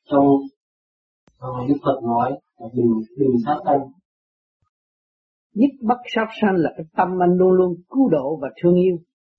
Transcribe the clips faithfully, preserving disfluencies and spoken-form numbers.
trong uh, Đức Phật nói đừng đừng sát sanh. Nhất bất sát sanh là cái tâm anh luôn luôn cứu độ và thương yêu,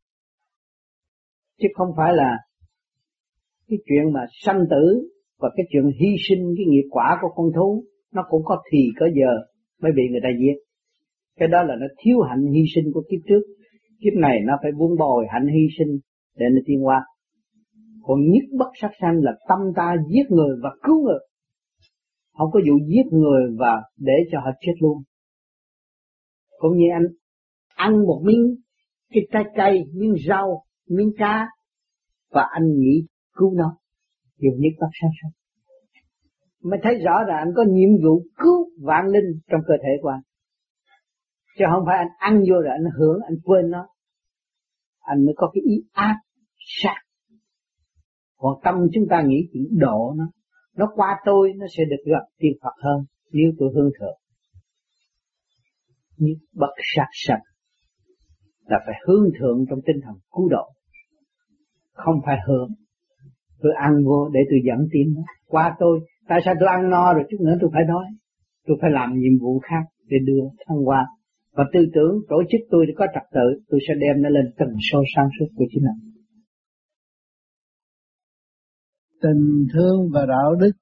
chứ không phải là cái chuyện mà sanh tử và cái chuyện hy sinh cái nghiệp quả của con thú. Nó cũng có thì có giờ mới bị người ta giết. Cái đó là nó thiếu hạnh hy sinh của kiếp trước. Kiếp này nó phải vun bồi hạnh hy sinh để nó tiến hóa. Còn nhất bất sát sanh là tâm ta giết người và cứu người, không có vụ giết người và để cho họ chết luôn. Cũng như anh ăn một miếng cái trái cây, miếng rau, miếng cá và anh nghĩ cứu nó, dùng nhất bất sát sanh. Mới thấy rõ là anh có nhiệm vụ cứu vạn linh trong cơ thể của anh, chứ không phải anh ăn vô rồi anh hưởng, anh quên nó, anh mới có cái ý ác sát. Còn tâm chúng ta nghĩ chỉ độ nó, nó qua tôi nó sẽ được gặp tiên Phật hơn nếu tôi hướng thượng. Nhất bất sát sanh là phải hướng thượng trong tinh thần cứu độ, không phải hưởng. Tôi ăn vô để tôi dẫn tiến nó qua tôi. Tại sao tôi ăn no rồi chút nữa tôi phải đói? Tôi phải làm nhiệm vụ khác để đưa thăng hoa. Và tư tưởng tổ chức tôi để có trật tự, tôi sẽ đem nó lên tần số sáng suốt của chính mình. Tình thương và đạo đức.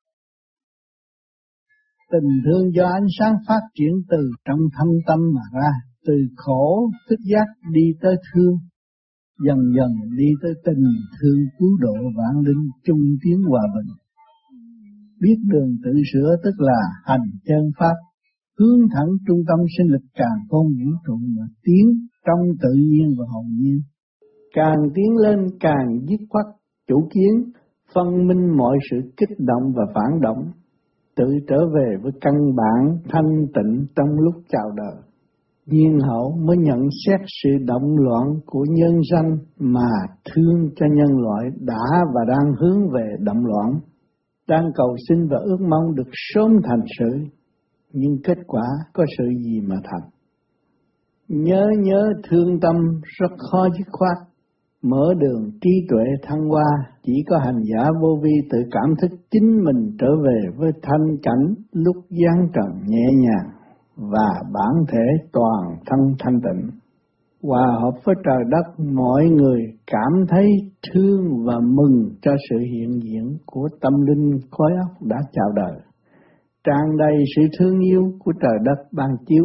Tình thương do ánh sáng phát triển từ trong thâm tâm mà ra, từ khổ thức giác đi tới thương, dần dần đi tới tình thương cứu độ vạn linh chung tiến hòa bình. Biết đường tự sửa tức là hành chân pháp, hướng thẳng trung tâm sinh lực càng không vũ trụ mà tiến trong tự nhiên và hồn nhiên. Càng tiến lên càng dứt khoát chủ kiến, phân minh mọi sự kích động và phản động, tự trở về với căn bản thanh tịnh trong lúc chào đời. Nhiên hậu mới nhận xét sự động loạn của nhân sanh mà thương cho nhân loại đã và đang hướng về động loạn, đang cầu xin và ước mong được sớm thành sự, nhưng kết quả có sự gì mà thành. Nhớ nhớ thương tâm rất khó dứt khoát, mở đường trí tuệ thăng hoa, chỉ có hành giả vô vi tự cảm thức chính mình trở về với thanh cảnh lúc giáng trần nhẹ nhàng và bản thể toàn thân thanh tịnh. Hòa hợp với trời đất, mọi người cảm thấy thương và mừng cho sự hiện diện của tâm linh khối óc đã chào đời, tràn đầy sự thương yêu của trời đất ban chiếu.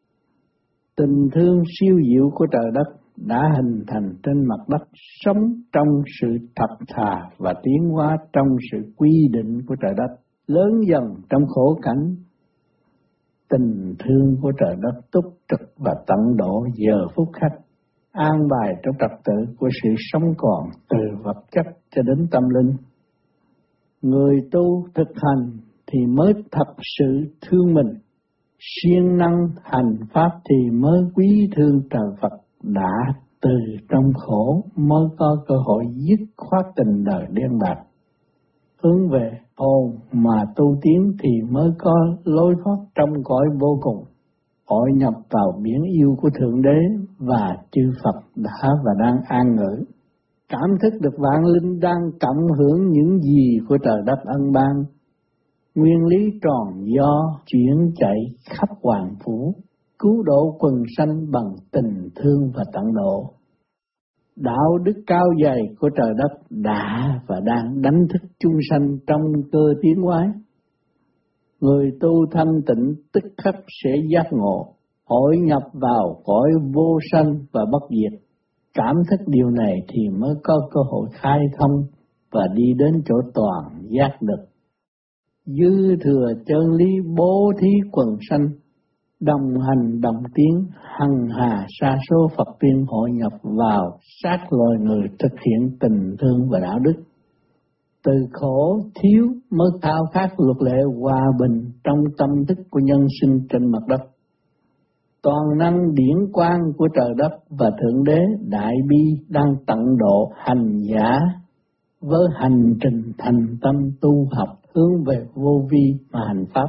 Tình thương siêu diệu của trời đất đã hình thành trên mặt đất, sống trong sự thật thà và tiến hóa trong sự quy định của trời đất, lớn dần trong khổ cảnh. Tình thương của trời đất túc trực và tận độ giờ phút khắc, an bài trong trật tự của sự sống còn từ vật chất cho đến tâm linh. Người tu thực hành thì mới thật sự thương mình, siêng năng hành pháp thì mới quý thương trời Phật đã từ trong khổ mới có cơ hội dứt khoát tình đời đen bạc. Hướng về hồn mà tu tiến thì mới có lối thoát trong cõi vô cùng, hội nhập vào biển yêu của Thượng Đế và chư Phật đã và đang an ngữ. Cảm thức được vạn linh đang cộng hưởng những gì của trời đất ân ban. Nguyên lý tròn do chuyển chạy khắp hoàng phủ, cứu độ quần sanh bằng tình thương và tận độ. Đạo đức cao dày của trời đất đã và đang đánh thức chúng sanh trong cơ tiến hóa. Người tu thanh tịnh tức khắc sẽ giác ngộ, hội nhập vào cõi vô sanh và bất diệt. Cảm thức điều này thì mới có cơ hội khai thông và đi đến chỗ toàn giác được. Dư thừa chân lý bố thí quần sanh, đồng hành đồng tiến, hằng hà sa số Phật tiên hội nhập vào sát loài người thực hiện tình thương và đạo đức. Từ khổ thiếu mới khao khát luật lệ hòa bình trong tâm thức của nhân sinh trên mặt đất. Toàn năng điển quang của trời đất và Thượng Đế Đại Bi đang tận độ hành giả với hành trình thành tâm tu học hướng về vô vi mà hành pháp.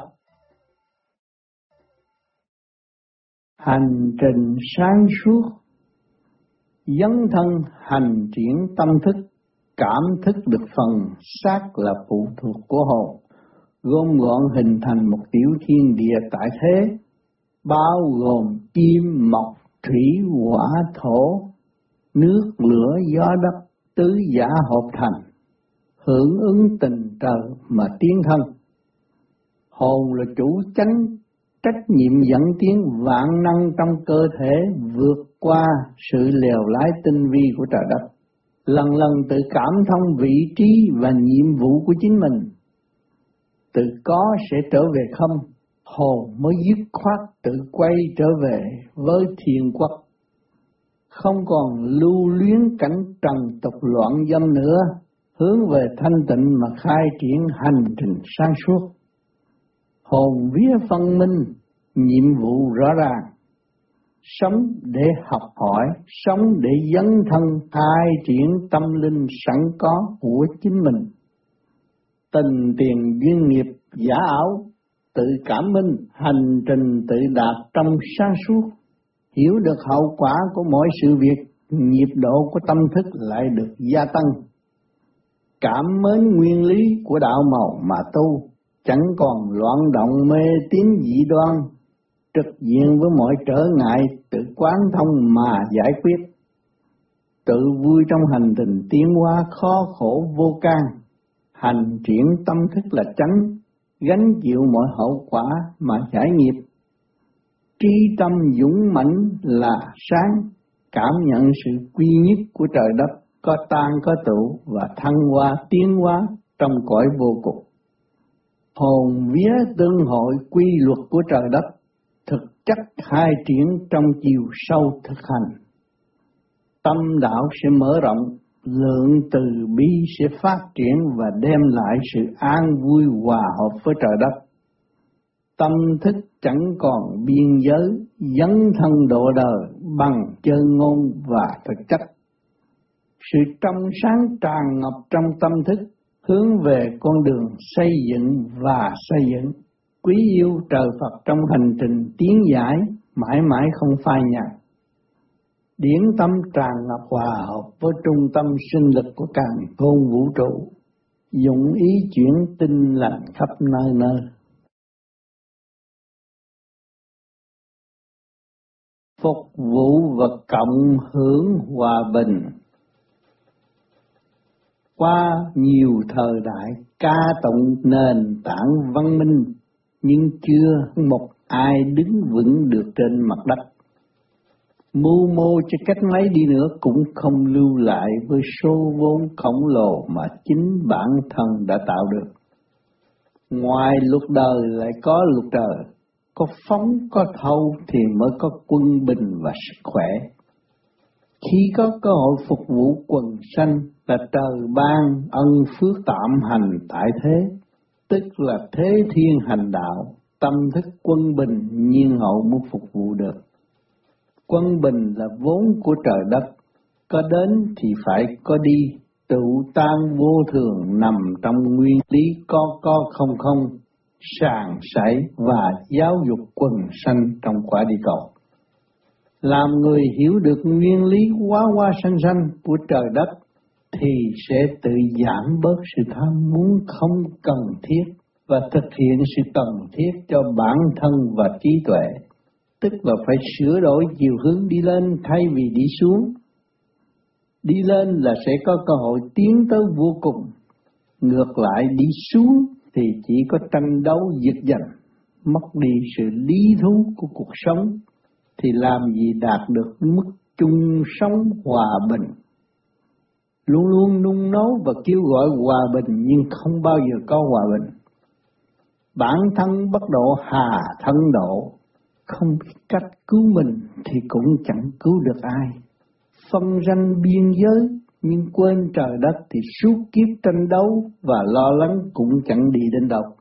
Hành trình sáng suốt, dấn thân hành triển tâm thức cảm thức được phần, xác là phụ thuộc của hồn, gom gọn hình thành một tiểu thiên địa tại thế, bao gồm kim, mộc, thủy, hỏa, thổ, nước, lửa, gió, đất, tứ giả hợp thành, hưởng ứng tình trời mà tiến thân. Hồn là chủ chánh, trách nhiệm dẫn tiến vạn năng trong cơ thể vượt qua sự lèo lái tinh vi của trời đất, lần lần tự cảm thông vị trí và nhiệm vụ của chính mình. Tự có sẽ trở về không, hồn mới dứt khoát tự quay trở về với thiên quốc, không còn lưu luyến cảnh trần tục loạn dâm nữa, hướng về thanh tịnh mà khai triển hành trình sáng suốt. Hồn vía phân minh, nhiệm vụ rõ ràng, sống để học hỏi, sống để dấn thân khai triển tâm linh sẵn có của chính mình. Tình tiền duyên nghiệp giả ảo, tự cảm minh, hành trình tự đạt trong sáng suốt, hiểu được hậu quả của mỗi sự việc, nhịp độ của tâm thức lại được gia tăng. Cảm mến nguyên lý của đạo màu mà tu, chẳng còn loạn động mê tín dị đoan, trực diện với mọi trở ngại tự quán thông mà giải quyết. Tự vui trong hành trình tiến hóa khó khổ vô can, hành triển tâm thức là chánh, gánh chịu mọi hậu quả mà giải nghiệp. Trí tâm dũng mãnh là sáng, cảm nhận sự quy nhất của trời đất, có tan có tụ và thăng hoa tiến hóa trong cõi vô cùng. Hồn vía tương hội quy luật của trời đất, thực chất khai triển trong chiều sâu thực hành. Tâm đạo sẽ mở rộng, lượng từ bi sẽ phát triển và đem lại sự an vui hòa hợp với trời đất. Tâm thức chẳng còn biên giới, dấn thân độ đời bằng chân ngôn và thực chất. Sự trong sáng tràn ngập trong tâm thức, hướng về con đường xây dựng và xây dựng. Quý yêu trời Phật trong hành trình tiến giải, mãi mãi không phai nhạt. Điển tâm tràn ngập hòa hợp với trung tâm sinh lực của càn khôn vũ trụ, dụng ý chuyển tinh lành khắp nơi nơi. Phục vụ và cộng hưởng hòa bình. Qua nhiều thời đại ca tụng nền tảng văn minh, nhưng chưa một ai đứng vững được trên mặt đất. Mưu mô cho cách mấy đi nữa cũng không lưu lại với số vốn khổng lồ mà chính bản thân đã tạo được. Ngoài luật đời lại có luật trời, có phóng có thâu thì mới có quân bình và sức khỏe. Khi có cơ hội phục vụ quần sanh là trời ban ân phước tạm hành tại thế, tức là thế thiên hành đạo, tâm thức quân bình nhiên hậu mới phục vụ được. Quân bình là vốn của trời đất, có đến thì phải có đi, tự tan vô thường nằm trong nguyên lý có có không không, sàng sảy và giáo dục quần sanh trong quả địa cầu. Làm người hiểu được nguyên lý hóa hóa sanh sanh của trời đất thì sẽ tự giảm bớt sự tham muốn không cần thiết và thực hiện sự cần thiết cho bản thân và trí tuệ, tức là phải sửa đổi chiều hướng đi lên thay vì đi xuống. Đi lên là sẽ có cơ hội tiến tới vô cùng, ngược lại đi xuống thì chỉ có tranh đấu giật giành, mất đi sự lý thú của cuộc sống, thì làm gì đạt được mức chung sống hòa bình. Luôn luôn nung nấu và kêu gọi hòa bình nhưng không bao giờ có hòa bình. Bản thân bất độ hà thân độ, không biết cách cứu mình thì cũng chẳng cứu được ai. Phân ranh biên giới nhưng quên trời đất thì suốt kiếp tranh đấu và lo lắng cũng chẳng đi đến đâu.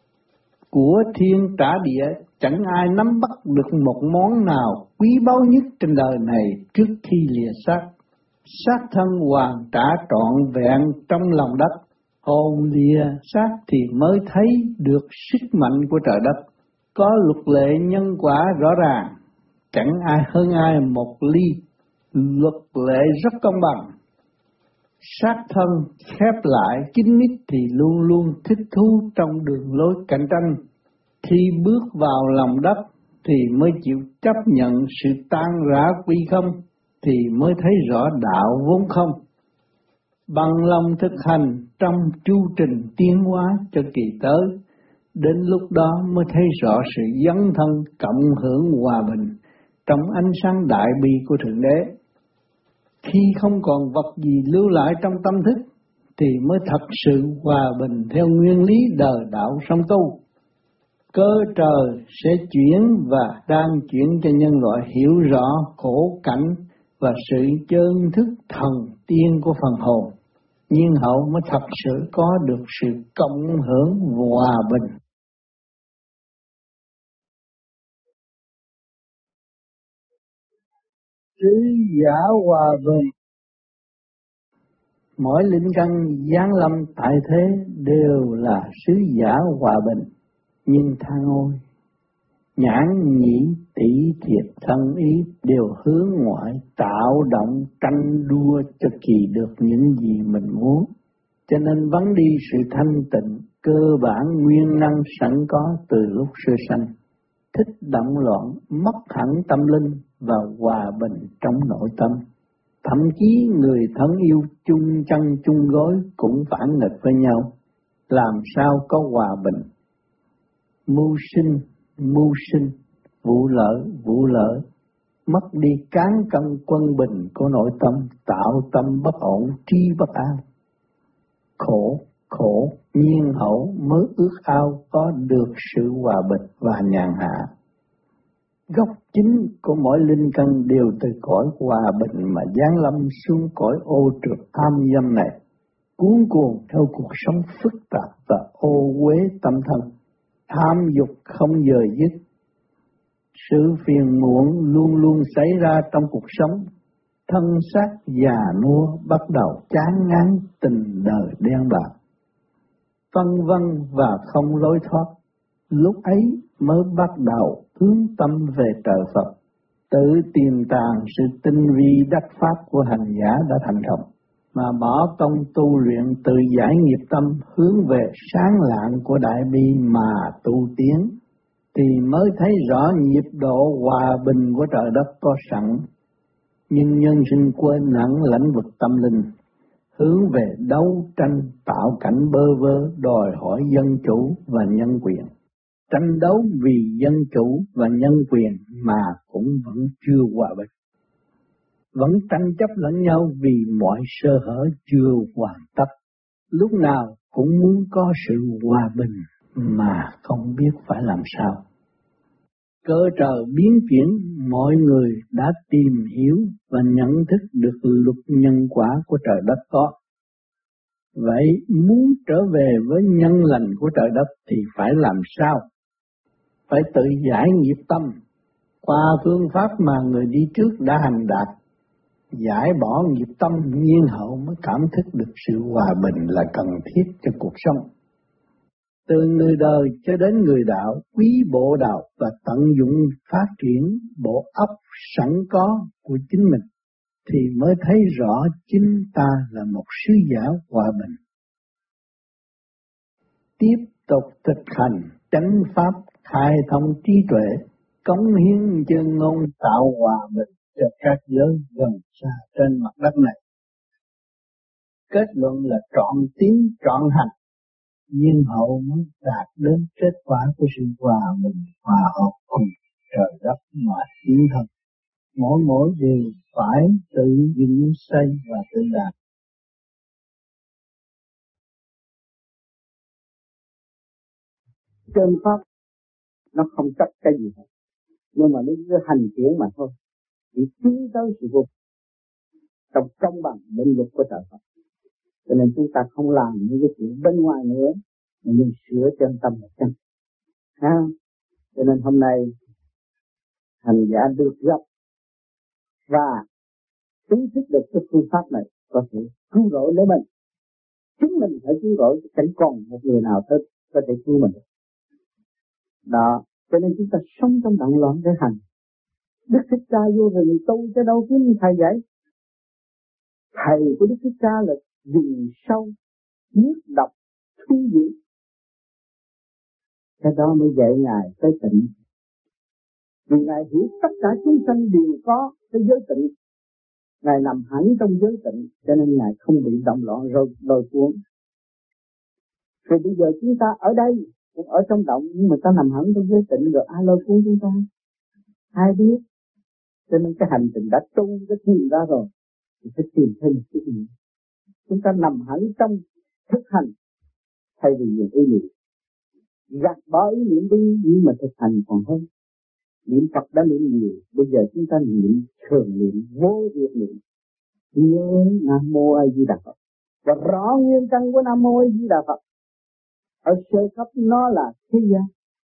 Của thiên trả địa, chẳng ai nắm bắt được một món nào quý báu nhất trên đời này trước khi lìa xác. Xác thân hoàn trả trọn vẹn trong lòng đất, hồn lìa xác thì mới thấy được sức mạnh của trời đất. Có luật lệ nhân quả rõ ràng, chẳng ai hơn ai một ly, luật lệ rất công bằng. sát thân khép lại kín mít thì luôn luôn thích thú trong đường lối cạnh tranh. Khi bước vào lòng đất thì mới chịu chấp nhận sự tan rã quy không, thì mới thấy rõ đạo vốn không. Bằng lòng thực hành trong chu trình tiến hóa cho kỳ tới, đến lúc đó mới thấy rõ sự dấn thân cộng hưởng hòa bình trong ánh sáng đại bi của Thượng Đế. Khi không còn vật gì lưu lại trong tâm thức thì mới thật sự hòa bình theo nguyên lý đời đạo song tu. Cơ trời sẽ chuyển và đang chuyển cho nhân loại hiểu rõ khổ cảnh và sự chân thức thần tiên của phần hồn. Nhiên hậu mới thật sự có được sự cộng hưởng hòa bình. Sứ giả hòa bình. Mỗi linh căn giáng lâm tại thế đều là sứ giả hòa bình. Nhưng than ôi, nhãn nhĩ tỷ thiệt thân ý đều hướng ngoại, tạo động tranh đua cho kỳ được những gì mình muốn. Cho nên vắng đi sự thanh tịnh cơ bản nguyên năng sẵn có từ lúc sơ sanh. Thích động loạn, mất hẳn tâm linh và hòa bình trong nội tâm. Thậm chí người thân yêu chung chăn chung gối cũng phản nghịch với nhau. Làm sao có hòa bình? Mưu sinh, mưu sinh, vụ lợi, vụ lợi, mất đi cán cân quân bình của nội tâm, tạo tâm bất ổn, tri bất an. Khổ, khổ, nhiên hậu mới ước ao có được sự hòa bình và nhàn hạ. Gốc chính của mỗi linh căn đều từ cõi hòa bình mà giáng lâm xuống cõi ô trượt tham dâm này, cuốn cuồng theo cuộc sống phức tạp và ô uế tâm thân. Tham dục không dời dứt, sự phiền muộn luôn luôn xảy ra trong cuộc sống, thân xác già nua bắt đầu chán ngán tình đời đen bạc, phân vân và không lối thoát. Lúc ấy mới bắt đầu hướng tâm về trời Phật, tự tìm tàng sự tinh vi đắc pháp của hành giả đã thành công, mà bỏ công tu luyện tự giải nghiệp tâm hướng về sáng lạng của đại bi mà tu tiến, thì mới thấy rõ nhịp độ hòa bình của trời đất có sẵn. Nhưng nhân sinh quên lãng lãnh vực tâm linh, hướng về đấu tranh tạo cảnh bơ vơ, đòi hỏi dân chủ và nhân quyền. Tranh đấu vì dân chủ và nhân quyền mà cũng vẫn chưa hòa bình. Vẫn tranh chấp lẫn nhau vì mọi sơ hở chưa hoàn tất. Lúc nào cũng muốn có sự hòa bình mà không biết phải làm sao. Cơ trời biến chuyển, mọi người đã tìm hiểu và nhận thức được luật nhân quả của trời đất có. Vậy muốn trở về với nhân lành của trời đất thì phải làm sao? Phải tự giải nghiệp tâm qua phương pháp mà người đi trước đã hành đạt. Giải bỏ nghiệp tâm nhiên hậu mới cảm thức được sự hòa bình là cần thiết cho cuộc sống. Từ người đời cho đến người đạo, quý bộ đạo và tận dụng phát triển bộ óc sẵn có của chính mình, thì mới thấy rõ chính ta là một sứ giả hòa bình. Tiếp tục thực hành chánh pháp khai thông trí tuệ, cống hiến chân ngôn tạo hòa bình cho các giới gần xa trên mặt đất này. Kết luận là trọn tiến trọn hành, nhiên hậu mới đạt đến kết quả của sự hòa bình hòa hợp cùng trời đất mà tiến thân. Mỗi mỗi đều phải tự dựng xây và tự đạt. Chân pháp nó không chấp cái gì hết, nhưng mà nó cứ hành chuyển mà thôi, chỉ tiến tới sự vô trong công bằng định luật của trời Phật. Cho nên chúng ta không làm những cái chuyện bên ngoài nữa, mà nhưng sửa chân tâm là chân. Ha? Cho nên hôm nay hành giả được gặp và ý thức được cái phương pháp này có thể cứu rỗi lấy mình. Chính mình phải cứu rỗi, chẳng còn một người nào tới có thể cứu mình. Đó, cho nên chúng ta sống trong động loạn để hành. Đức Thích Ca vô rừng tu cho đâu kiếm thầy dạy. Thầy của Đức Thích Ca là rừng sâu, nước độc, thú dữ. Cái đó mới dạy Ngài tới tịnh. Vì Ngài hiểu tất cả chúng sanh đều có cái giới tịnh. Ngài nằm hẳn trong giới tịnh, cho nên Ngài không bị động loạn rồi lôi cuốn. Rồi bây giờ chúng ta ở đây, cũng ở trong động, nhưng mà ta nằm hẳn trong giới tịnh, rồi ai lôi cuốn chúng ta? Ai biết? Cho nên cái hành trình đã tu, đã tìm ra rồi, thì phải tìm thêm một cái gì. Chúng ta nằm hẳn trong thực hành, thay vì những ý niệm. Gạt bỏ ý niệm đi, nhưng mà thực hành còn hơn. Niệm Phật đã niệm nhiều, bây giờ chúng ta niệm thường niệm, vô việc niệm. Nhớ Nam Mô A Di Đà Phật và rõ nguyên căn của Nam Mô A Di Đà Phật. Ở sơ cấp nó là thế gian,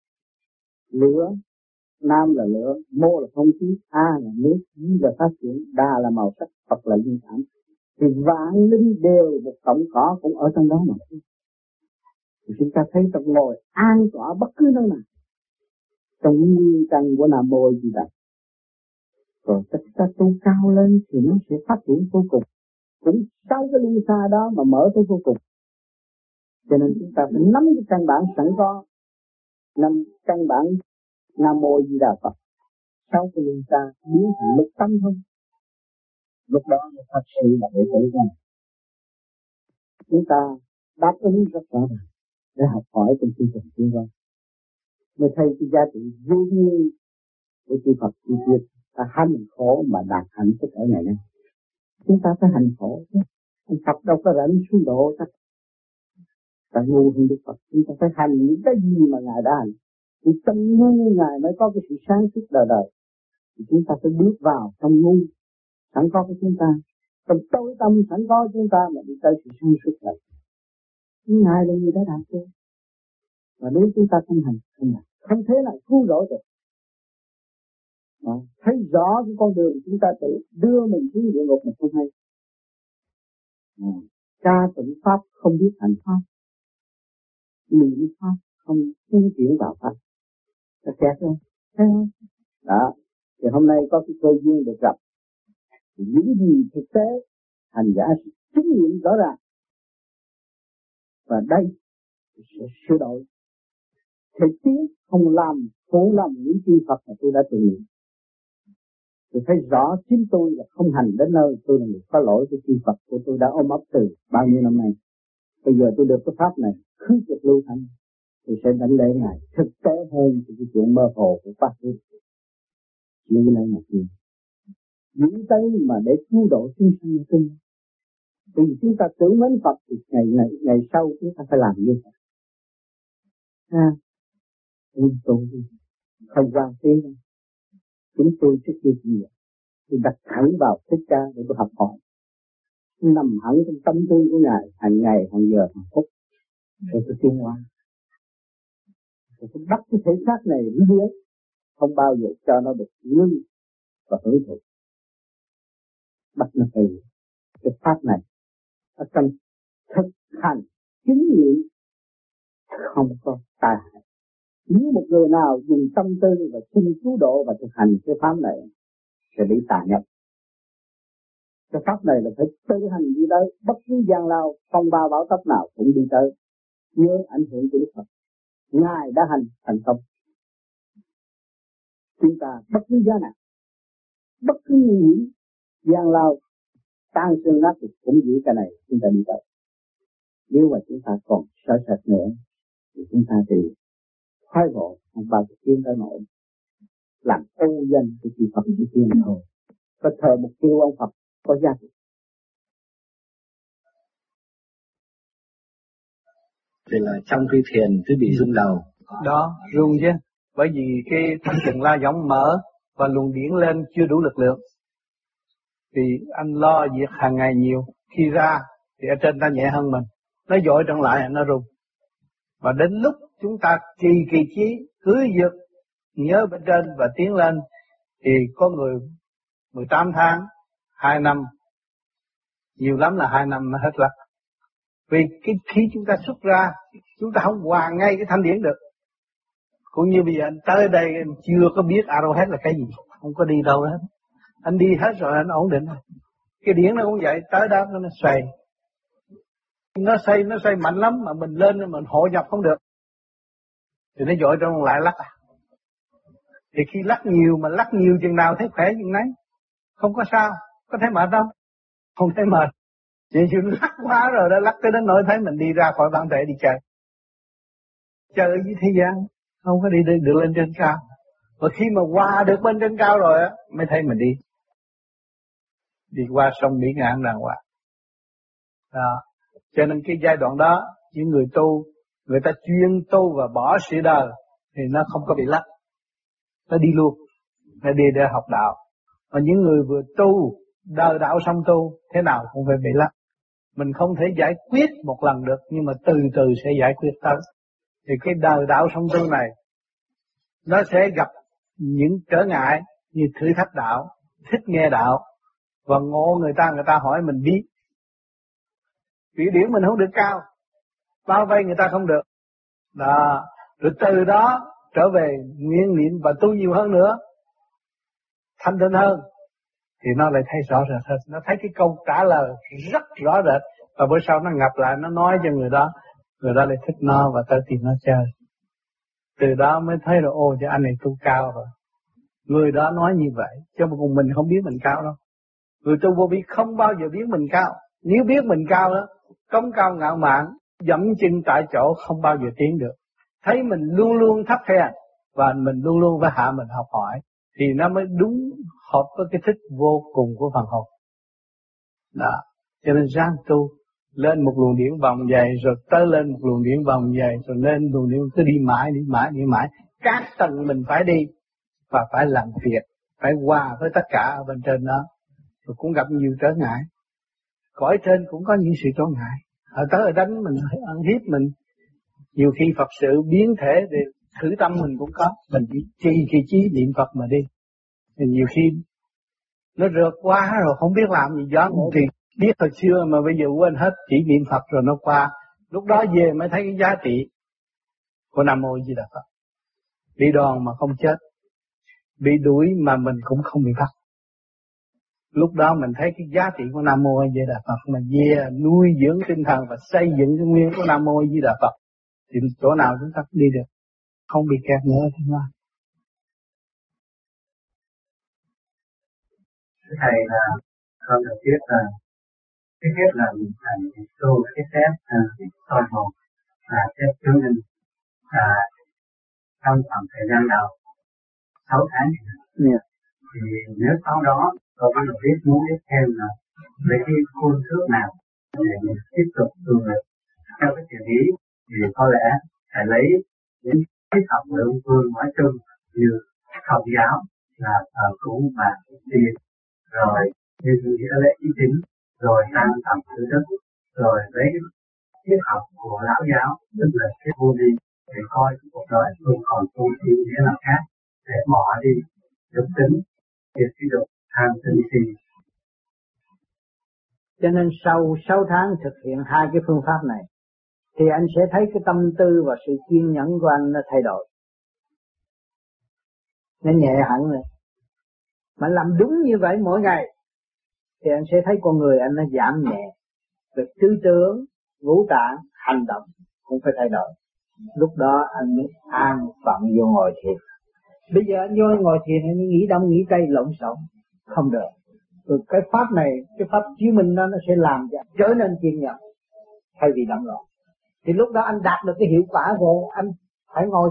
lửa, Nam là lửa, Mô là không khí, A là nước, Di là phát triển, Đà là màu sắc, Phật là linh cảm. Thì vạn linh đều một cọng cỏ cũng ở trong đó mà. Thì chúng ta thấy trong ngồi an tọa bất cứ nơi nào, trong nguyên căn của Nam Mô A Di Đà. Rồi tất cả tu cao lên thì nó sẽ phát triển vô cùng. Cũng sau cái ly xa đó mà mở tới vô cùng. Cho nên chúng ta phải nắm cái căn bản sẵn có, nắm căn bản Nam Mô Di Đà Phật. Sau cái ly xa biến thành lục tâm thôi. Lúc đó mới thật sự là đệ tử của mình. Chúng ta đáp ứng rất rõ ràng để học hỏi trong chương trình tiến hóa. Mới thấy cái giá trị vô nhiên của chư Phật chư Thiên. Ta hành khổ mà đạt hạnh phúc ở ngày nay. Chúng ta phải hành khổ chứ. Ông Phật đâu có rảnh xuống độ ta. Ta ngu hơn Đức Phật. Chúng ta phải hành những cái gì mà Ngài đã hành. Thì trong ngu Ngài mới có cái sự sáng suốt đời đời. Thì chúng ta phải bước vào trong ngu sẵn có của chúng ta. Trong tối tâm sẵn có chúng ta mà đi tới sự sáng suốt đời. Ngài là người đã đạt được. Và nếu chúng ta không hành, không đạt, không thế nào cứu rỗi được. À, thấy rõ cái con đường chúng ta tự đưa mình xuống địa ngục mà không hay. À, ca tụng pháp không biết hành pháp, niệm pháp không tiến triển vào pháp, ta kẹt không? Thấy không? Đó. Thì hôm nay có cái cơ duyên được gặp, thì những gì thực tế hành giả sẽ chứng nghiệm rõ ràng. Và đây sẽ sửa đổi. Thể tiến không làm phụ lòng những chư Phật mà tôi đã từng nghiệm. Tôi thấy rõ chính tôi là không hành đến nơi, tôi là người có lỗi với chư Phật của tôi đã ôm ấp từ bao nhiêu năm nay. Bây giờ tôi được cái pháp này, khứ trực lưu thanh, tôi sẽ đánh lễ Ngài thực tế hơn thì cái chuyện mơ hồ của pháp lý. Chuyện này là chuyện những cái mà để cứu độ chúng sanh sinh. Vì chúng ta tưởng mến Phật thì ngày, ngày, ngày sau chúng ta phải làm như vậy. Ha, tôi không quan tiếng đâu. Chính tôi trước kia gì vậy? Tôi đặt thẳng vào Thích Ca để tôi học hỏi. Nằm hẳn trong tâm tư của Ngài, hàng ngày, hàng giờ, hàng phút. Để tôi tiến hóa. Tôi phải bắt cái thể xác này luyện, không bao giờ cho nó được ngưng và hưởng thụ. Bắt nó từ cái pháp này ở trong thực hành chính nghiệm không có tai hại. Nếu một người nào dùng tâm tư và xin cứu độ và thực hành cái pháp này sẽ bị tà nhập. Cái pháp này là phải tự hành đi tới, bất cứ gian lao, phong ba bão táp nào cũng đi tới. Nhớ ảnh hưởng của Đức Phật. Ngài đã hành thành công. Chúng ta bất cứ giá nào, bất cứ nguy hiểm, gian lao, tan xương nát thì cũng giữ cái này chúng ta đi tới. Nếu mà chúng ta còn sợ sệt nữa thì chúng ta thì khoái bộ không bao giờ tiến tới nổi, làm ô danh của chư Phật chư Thiên thôi. Có thờ một kêu ông Phật có giá trị. Thì là trong khi thiền cứ bị rung đầu. Đó, rung chứ. Bởi vì cái thanh trần la võng mở và luồng điển lên chưa đủ lực lượng. Thì anh lo việc hàng ngày nhiều. Khi ra thì ở trên ta nhẹ hơn mình. Nó dội trở lại nó rung. Và đến lúc chúng ta kỳ kỳ chí cưới dược nhớ bên trên và tiến lên thì có người mười tám tháng, hai năm, nhiều lắm là hai năm nó hết lắc. Vì cái khi chúng ta xuất ra, chúng ta không hòa ngay cái thanh điển được. Cũng như bây giờ anh tới đây anh chưa có biết arrowhead là cái gì, không có đi đâu hết. Anh đi hết rồi anh ổn định. Cái điển nó cũng vậy, tới đó nó xoay. nó xây nó xây mạnh lắm mà mình lên mình hội nhập không được thì nó dội trong lại lắc à. Thì khi lắc nhiều mà lắc nhiều chừng nào thấy khỏe chừng nấy, không có sao, có thấy mệt đâu, không thấy mệt. Chỉ chịu lắc quá rồi đó, lắc tới đến nỗi thấy mình đi ra khỏi bản thể đi chơi, chơi với thế gian, không có đi được, được lên trên cao. Và khi mà qua được bên trên cao rồi á, mới thấy mình đi, đi qua sông Mỹ Ngạn đàng hoàng. Đó. Cho nên cái giai đoạn đó, những người tu, người ta chuyên tu và bỏ sự đời thì nó không có bị lắc, nó đi luôn, nó đi để học đạo. Và những người vừa tu, đời đạo xong tu, thế nào cũng phải bị lắc. Mình không thể giải quyết một lần được, nhưng mà từ từ sẽ giải quyết tới. Thì cái đời đạo xong tu này, nó sẽ gặp những trở ngại như thử thách đạo, thích nghe đạo, và ngộ người ta, người ta hỏi mình biết. Biểu điển mình không được cao, bao vây người ta không được. Đó. Rồi từ đó trở về nguyên niệm và tu nhiều hơn nữa, thanh tịnh hơn, thì nó lại thấy rõ rệt hơn. Nó thấy cái câu trả lời rất rõ rệt, và bữa sau nó ngập lại, nó nói cho người đó, người đó lại thích nó và tới tìm nó chơi. Từ đó mới thấy rồi, ô cho anh này tu cao rồi. Người đó nói như vậy, chứ mà cùng mình không biết mình cao đâu. Người tu vô vi không bao giờ biết mình cao. Nếu biết mình cao đó, cống cao ngạo mạn, dẫm chân tại chỗ không bao giờ tiến được. Thấy mình luôn luôn thấp hèn và mình luôn luôn phải hạ mình học hỏi, thì nó mới đúng hợp với cái thích vô cùng của phần hồn. Đó. Cho nên ráng tu, lên một luồng điển vòng dày, rồi tới lên một luồng điển vòng dày, rồi lên luồng điển cứ đi mãi, đi mãi, đi mãi. Các tầng mình phải đi, và phải làm việc, phải hòa với tất cả ở bên trên đó. Rồi cũng gặp nhiều trở ngại. Cõi trên cũng có những sự trở ngại. Họ tới ở đánh mình, ăn hiếp mình. Nhiều khi Phật sự biến thể để thử tâm mình cũng có. Mình chỉ trì kỳ trí niệm Phật mà đi. Thì nhiều khi nó rượt quá rồi không biết làm gì gió ngộ thì biết hồi xưa mà bây giờ quên hết, chỉ niệm Phật rồi nó qua. Lúc đó về mới thấy cái giá trị của Nam Mô Di Đà Phật. Bị đòn mà không chết, bị đuổi mà mình cũng không bị bắt. Lúc đó mình thấy cái giá trị của Nam Mô Di Đà Phật, mà về nuôi dưỡng tinh thần và xây dựng cái nguyên của Nam Mô Di Đà Phật, thì chỗ nào chúng ta cũng đi được, không bị kẹt nữa thì nó. Thầy là con được biết là cái hết là mình phải tu cái phép soi hồn và phép chứng minh là trong khoảng thời gian đầu sáu tháng yeah. Thì nếu sau đó có cái được biết muốn biết thêm là lấy cái khuôn thước nào để mình tiếp tục tu luyện theo cái thiền ý, thì có lẽ phải lấy những cái học lượng phương nói chung như Phật giáo là thờ cúng và tiền, rồi như nghĩa lễ chí chính, rồi tam tập thứ đức, rồi lấy triết học của lão giáo tức là triết vô vi, để coi cuộc đời không còn tu ý nghĩa nào khác, để bỏ đi dục tính, diệt cái dục tham sân si. Cho nên sau sáu tháng thực hiện hai cái phương pháp này, thì anh sẽ thấy cái tâm tư và sự kiên nhẫn của anh nó thay đổi, nó nhẹ hẳn rồi. Mà làm đúng như vậy mỗi ngày, thì anh sẽ thấy con người anh nó giảm nhẹ, về tư tưởng, ngũ tạng, hành động cũng phải thay đổi. Lúc đó anh mới an phận vô ngồi thiền. Bây giờ anh vô ngồi thiền anh nghĩ đông nghĩ tây lộn xộn, không được. Rồi cái pháp này, cái pháp chiếu minh đó nó sẽ làm cho trở nên kiên nhẫn thay vì động loạn. Thì lúc đó anh đạt được cái hiệu quả rồi, anh phải ngồi.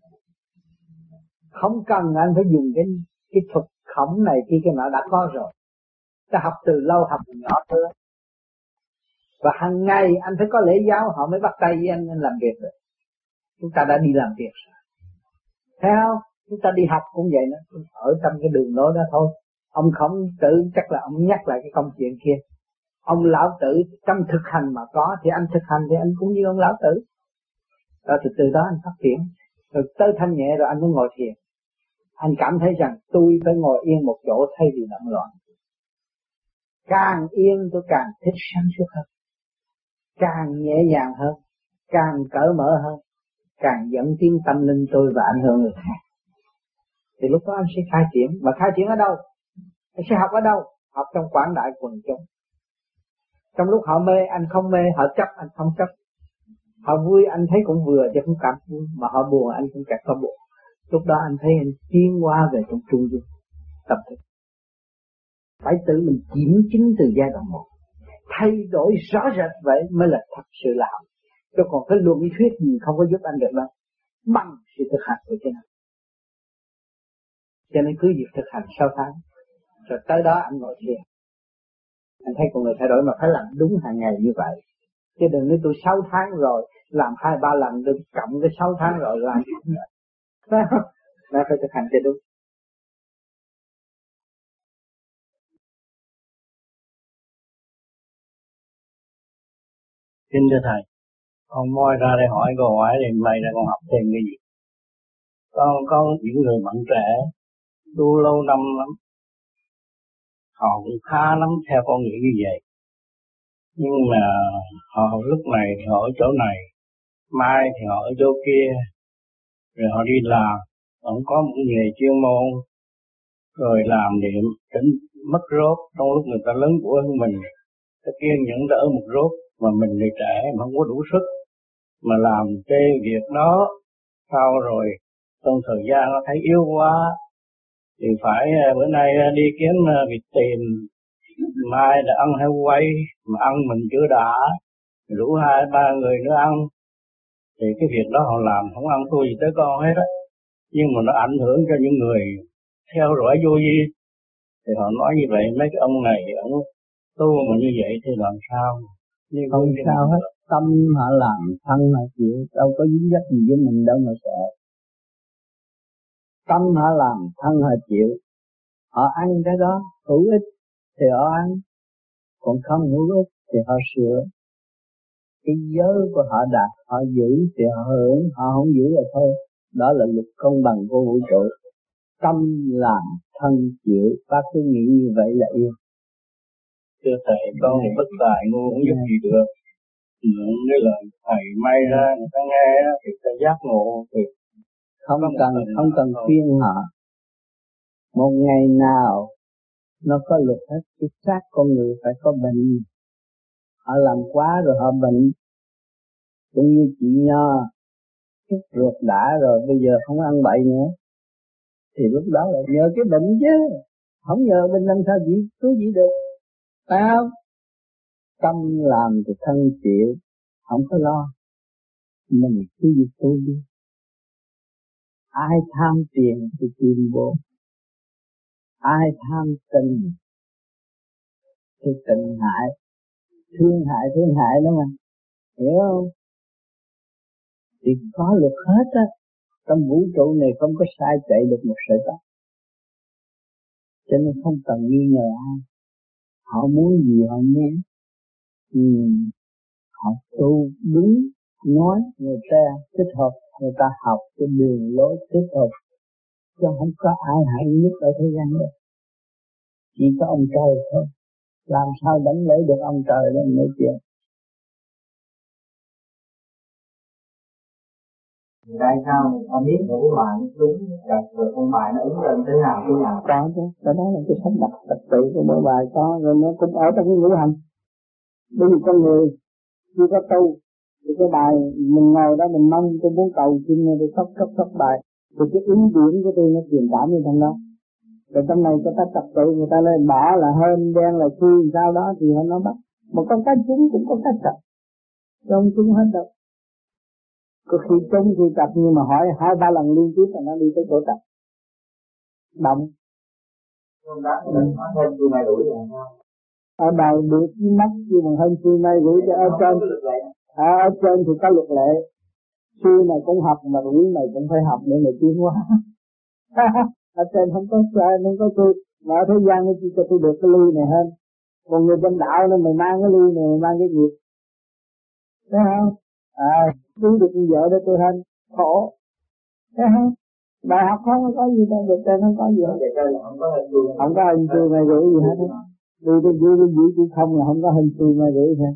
Không cần anh phải dùng cái cái thuật khổng này kia cái nọ đã có rồi. Ta học từ lâu, học từ nhỏ thôi. Và hàng ngày anh phải có lễ giáo, họ mới bắt tay với anh, anh làm việc rồi. Chúng ta đã đi làm việc rồi. Thấy không? Chúng ta đi học cũng vậy nữa, ở trong cái đường lối đó thôi. Ông Khổng Tử chắc là ông nhắc lại cái công chuyện kia. Ông Lão Tử trong thực hành mà có, thì anh thực hành thì anh cũng như ông Lão Tử. Rồi từ từ đó anh phát triển. Rồi tới thanh nhẹ rồi anh mới ngồi thiền. Anh cảm thấy rằng tôi phải ngồi yên một chỗ thay vì động loạn. Càng yên tôi càng thích sáng suốt hơn, càng nhẹ nhàng hơn, càng cởi mở hơn, càng dẫn tiến tâm linh tôi và ảnh hưởng người khác. Thì lúc đó anh sẽ khai triển. Mà khai triển ở đâu? Anh sẽ học ở đâu? Học trong quảng đại quần chúng. Trong lúc họ mê anh không mê, họ chấp anh không chấp. Họ vui anh thấy cũng vừa chứ không cảm vui, mà họ buồn anh cũng cảm có buồn. Lúc đó anh thấy anh tiến hóa về trong trung dung tập thức. Phải tự mình kiểm chứng từ giai đoạn một, thay đổi rõ rệt vậy mới là thật sự làm. Chứ còn cái luận thuyết gì không có giúp anh được đâu, bằng sự thực hành của chính anh. Cho nên cứ việc thực hành sáu tháng, rồi tới đó anh ngồi thiền. Anh thấy con người thay đổi mà phải làm đúng hàng ngày như vậy. Chứ đừng nói tôi sáu tháng rồi làm hai ba lần, đừng cộng cái sáu tháng rồi làm. Phải không? Nó phải thực hành cho đúng. Xin thưa thầy, con moi ra đây hỏi câu hỏi thì mày ra con học thêm cái gì? Con có những người bạn trẻ tu lâu năm lắm, họ cũng khá lắm theo con nghĩ như vậy. Nhưng mà họ lúc này thì họ ở chỗ này, mai thì họ ở chỗ kia, rồi họ đi làm, họ không có một nghề chuyên môn, rồi làm điểm tỉnh mất rốt trong lúc người ta lớn tuổi hơn mình, ta kiên nhẫn đỡ một rốt, mà mình thì trẻ mà không có đủ sức mà làm cái việc đó, sau rồi trong thời gian nó thấy yếu quá thì phải bữa nay đi kiếm việc tiền, mai đã ăn heo quay mà ăn mình chưa đã, rủ hai ba người nữa ăn, thì cái việc đó họ làm không ăn thua gì tới con hết á. Nhưng mà nó ảnh hưởng cho những người theo dõi vô vi, thì họ nói như vậy mấy cái ông này ông tu mà như vậy thì làm sao? Nhưng không sao hết, tâm họ làm, thân họ chịu, đâu có dính dắt gì với mình đâu mà sợ. Tâm họ làm, thân họ chịu, họ ăn cái đó hữu ích thì họ ăn, còn không hữu ích thì họ sửa. Cái giới của họ đạt, họ giữ thì họ hưởng, họ không giữ là thôi. Đó là luật công bằng của vũ trụ. Tâm làm, thân chịu, bác cứ nghĩ như vậy là yêu. Thưa thầy, con thì bất tài ngu không giúp gì được. Nếu là thầy may ra người ta nghe thì ta giác ngộ thì không cần không cần khuyên họ. Một ngày nào nó có luật hết, cái xác con người phải có bệnh. Họ làm quá rồi họ bệnh. Cũng như chị Nho, chút ruột đã rồi bây giờ không ăn bậy nữa, thì lúc đó là nhờ cái bệnh chứ, không nhờ bệnh làm sao gì cứu gì được, phải không? Tâm làm thì thân chịu, không có lo, mình cứ việc tu đi. Ai tham tiền thì tìm bộ, ai tham tình thì tình hại, thương hại thương hại đó mà, hiểu không? Thì có luật hết á, trong vũ trụ này không có sai chạy được một sợi tóc, cho nên không cần nghi ngờ ai. Họ muốn gì họ nghe, ừ. Họ tu đúng nói, người ta thích hợp, người ta học cái đường lối thích hợp, chứ không có ai hại nhất ở thế gian đâu. Chỉ có ông trời thôi, làm sao đánh lấy được ông trời đó nói chuyện. Tại sao ta biết được cái bài đúng đặt rồi con bài nó ứng lên thế nào thế nào? Có chứ, cái đó là cái sắp đặt trật tự của mỗi bài có, rồi nó cũng ở trong cái ngũ hành. Bởi vì con người chưa có tu thì cái bài mình ngồi đó mình mong tôi muốn cầu xin tôi khóc khóc khóc bài, thì cái ý điểm của tôi nó truyền cảm như thằng đó. Rồi trong này người ta trật tự, người ta lên bỏ là hơn đen là xui sao đó thì nó bắt. Một con cá trúng cũng có cá trật, không trúng hết đâu. Có khi trúng khi trật nhưng mà hỏi hai ba lần liên tiếp là nó đi tới chỗ trật. Động. Ừ. Ở đầu được mắt chứ mà hơn xui may rủi cho ở trên. À, ở trên thì có luật lệ, xui này cũng học mà rủi này cũng phải học để mà tiến hóa. Ở trên không có sai, không có tôi, mà ở thế gian nó chỉ cho tôi được cái ly này hơn. Còn người bên đạo nên mày mang cái ly này, mày mang cái nghiệp, thấy không? À, tôi được vợ để tôi hơn, khổ, thấy không? Bài học không có gì đâu, được trên không có gì hết, không có hình xui mày rủi gì hết. Đi tới dưới cái dưới chứ không là không có hình xui mày rủi hết.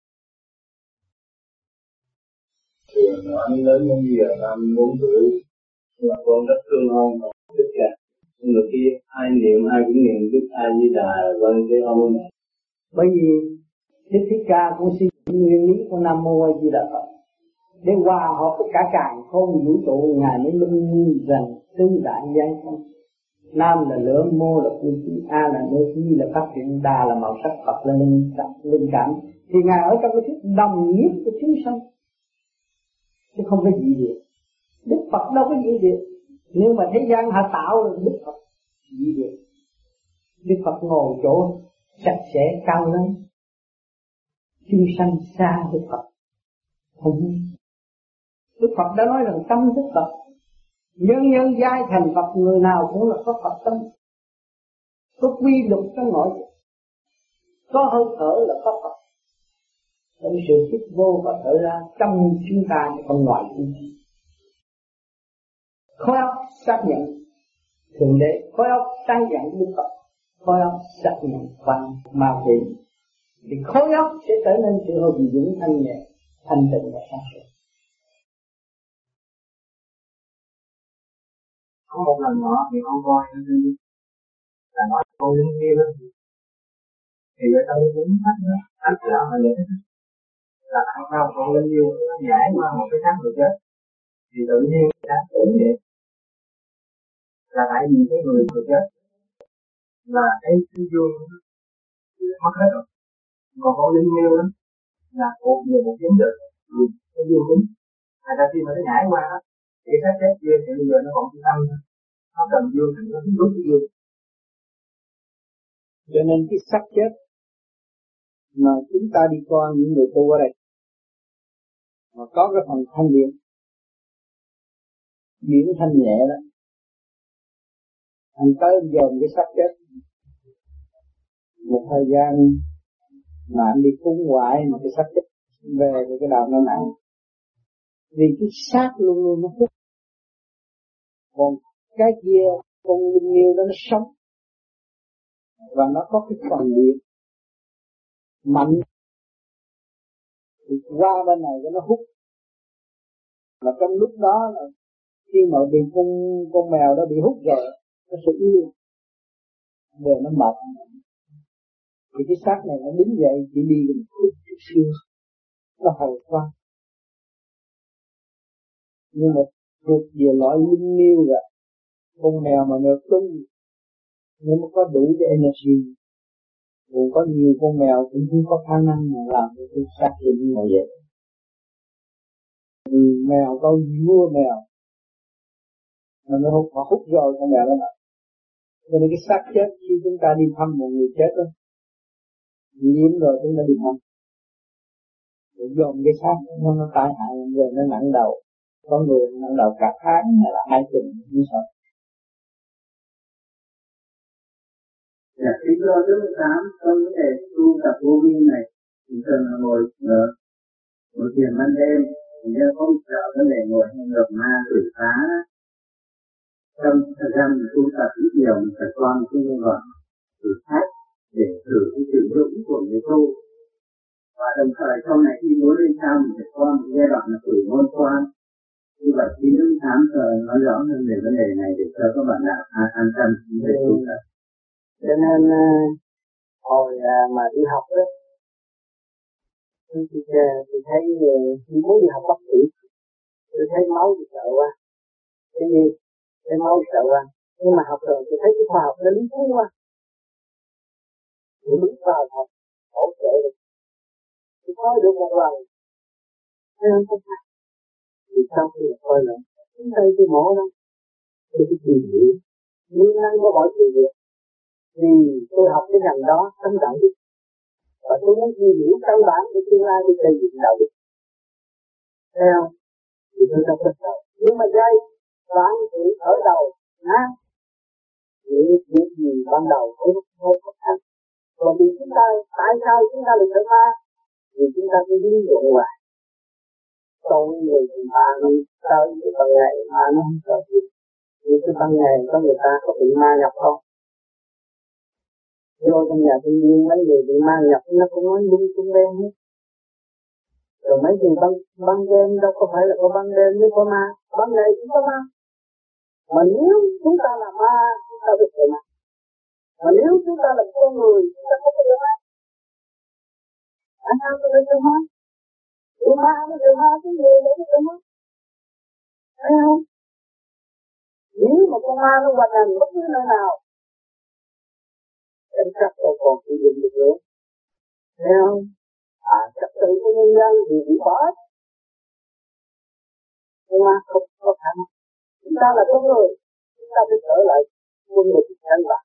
Trường anh lớn đến giờ năm bốn tuổi là con rất thương ông tất cả người kia, ai niệm ai cũng niệm Đức A Di Đà vâng cái ông này. Bởi vì Đức Thích Ca cũng suy nghĩ nguyên lý của Nam Mô A Di Đà Phật để hòa hợp với cả càn khôn vũ trụ. Ngài mới minh rằng tứ đại giai không. Nam là lửa, mô là phương khí, A là nước, Di là phát triển, Đà là màu sắc, Phật là linh, linh cảm. Thì Ngài ở trong cái thuyết đồng nhất của chúng sanh, chứ không có gì biệt. Đức Phật đâu có gì biệt. Nhưng mà thế gian họ tạo được Đức Phật gì biệt. Đức Phật ngồi chỗ sạch sẽ cao lớn, chúng sanh xa Đức Phật không. Đức Phật đã nói rằng tâm Đức Phật, nhân nhân giai thành Phật, người nào cũng là có Phật tâm, có quy luật trong nội, có hơi thở là có Phật. Trong sự hít vô và thở ra trong chúng ta thì còn ngoài chúng ta. Khối óc xác nhận thượng đế, khối óc xác nhận Đức Phật, khối óc xác nhận quan ma quỷ. Thì khối óc sẽ trở nên sự hùng dũng thanh nhẹ, thanh tịnh và sáng suốt. Có một lần nọ thì ông coi là nói cô linh kia đó, thì ở trong cuốn sách đó, sách là mà vậy đó, là ăn sao con linh yêu nó nhảy qua một cái xác người chết, thì tự nhiên người ta tưởng vậy, là tại vì cái người người chết là cái cái dương mất hết rồi, còn con linh yêu đó là một về một vấn đề cái dương đúng, thành ra khi mà nó nhảy qua đó thì xác chết kia thì bây giờ nó còn tâm, nó cần dương thì nó rút cái dương. Cho nên cái xác chết mà chúng ta đi qua những người tu ở đây mà có cái phần thanh điện, điện thanh nhẹ đó, anh tới dòm cái xác chết một thời gian mà anh đi cúng hoài mà cái xác chết về thì cái đầu nó nặng, vì cái xác luôn luôn nó hút, còn cái kia con linh yêu đó nó sống và nó có cái phần điện mạnh thì qua bên này nó hút. Mà trong lúc đó là khi mà bị con con mèo đó bị hút rồi nó sẽ yêu về nó mệt, thì cái xác này nó đứng dậy chỉ đi một chút chút xíu nó hồi qua. Nhưng mà thuộc về loại linh yêu rồi, con mèo mà ngược tung nếu mà có đủ cái energy, cũng có nhiều con mèo cũng không có khả năng mà làm cái xác hình như vậy. Ừ, mèo có vua mèo mà nó hút, họ hút rồi con mèo đó lại. Cho nên cái xác chết khi chúng ta đi thăm một người chết đó, nhiễm rồi chúng ta đi thăm, để dồn cái xác nó, nó tai hại rồi nó nặng đầu, có người nặng đầu cả tháng hay là hai tuần như sao. Dạ, khi do thứ tám trong vấn đề tu tập vô vi này thì thường là ngồi ở ngồi thiền ban đêm, thì nếu có một sợ vấn đề ngồi hay gặp ma thử phá trong thời gian mình tu tập ít nhiều mình phải qua một cái giai đoạn thử thách để thử cái sự dũng của người tu, và đồng thời sau này khi muốn lên cao mình phải qua một giai đoạn là thử môn quan. Như vậy khi thứ tám nói rõ hơn về vấn đề này để cho các bạn đạo an tâm về tu tập. Cho nên hồi mà đi học đó, thì tôi thấy khi muốn đi học bác sĩ, tôi thấy máu thì sợ quá, cái gì, cái máu sợ quá, nhưng mà học rồi tôi thấy cái khoa học nó lý thú quá, tôi bước vào học hỗ trợ được, tôi nói được một lần, thấy không có khác, thì sau khi coi lại, chúng tôi tôi mổ đó, tôi cứ tìm hiểu, nguyên năng của mọi sự việc. Vì tôi học cái ngành đó tâm đạo đức, và tôi muốn ghi hiểu căn bản của tương lai để xây dựng đạo đức. Thấy không? Thì tôi không thích đâu. Nhưng mà dây bản sự ở đầu, ha? Những việc gì ban đầu cũng không có thành. Còn vì chúng ta, tại sao chúng ta lại sợ ma? Vì chúng ta cứ lý luận hoài. Tôi người thì ma đi, tới cái phần ngày ma nó không sợ gì. Vì cái phần ngày có người ta có bị ma nhập không? Vô trong nhà thiên nhiên mấy người bị ma nhập nó cũng nói lung tung đen hết. Rồi mấy người ban, ban đêm đâu có phải là có ban đêm mới có ma, ban ngày cũng có ma. Mà nếu chúng ta là ma, chúng ta được sợ ma. Mà nếu chúng ta là con người, chúng ta không có sợ ma. Anh sao tôi lên tôi hóa? Tôi hóa nó tôi hóa cái người đấy tôi hóa. Thấy không? Nếu mà con ma nó hoành hành bất cứ nơi nào, em chắc tôi còn sử dụng được nữa. Thấy không? À, trật tự của nhân dân thì bị bỏ hết. Nhưng mà không có khả năng. Chúng ta là con người, chúng ta phải trở lại quân lực thanh bạc.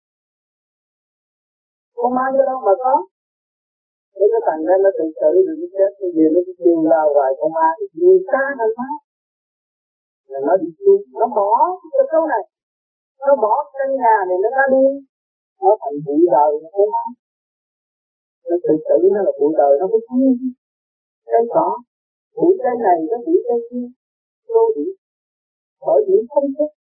Con ma do đâu mà có? Thế cái thành ra nó tự tự rồi nó chết, cái gì nó cứ kêu la hoài con ma, cái gì ca nó má. Là nó đi xuống, nó bỏ cái câu này, nó bỏ căn nhà này nó ra đi, nó thành bụi đời con ma. Nó tự tự nó là bụi đời, nó có thấy cây cỏ, bụi cây này nó bụi cây kia, vô điểm, bởi vì không thích.